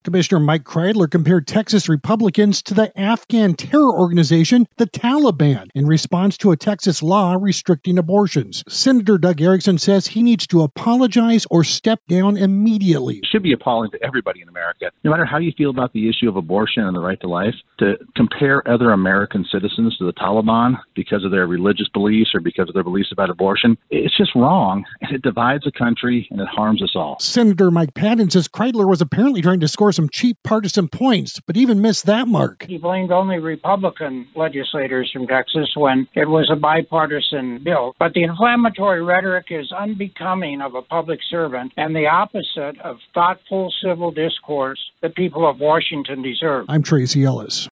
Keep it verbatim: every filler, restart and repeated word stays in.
Commissioner Mike Kreidler compared Texas Republicans to the Afghan terror organization, the Taliban, in response to a Texas law restricting abortions. Senator Doug Erickson says he needs to apologize or step down immediately. It should be appalling to everybody in America, no matter how you feel about the issue of abortion and the right to life, to compare other American citizens to the Taliban because of their religious beliefs or because of their beliefs about abortion. It's just wrong, and it divides the country, and it harms us all. Senator Mike Patton says Kreidler was apparently trying to score some cheap partisan points, but even missed that mark. He blamed only Republican legislators from Texas when it was a bipartisan bill. But the inflammatory rhetoric is unbecoming of a public servant and the opposite of thoughtful civil discourse that people of Washington deserve. I'm Tracy Ellis.